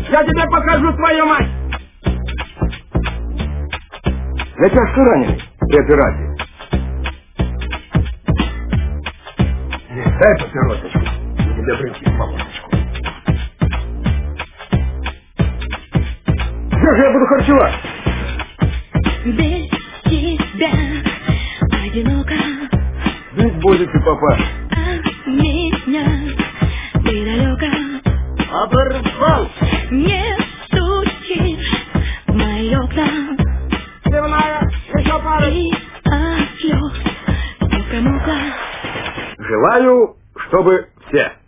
Я тебе покажу твою мать! Я тяжко раненый при операции. Дай папиросочку. Я тебе принесу помощечку. Где же я буду харчевать? Без тебя одиноко. Без боли ты, папа. А меня ты далеко. Оборвал! Не стучишь в мои окна. Пивная, еще пару. И от слез все промокло. Желаю, чтобы все.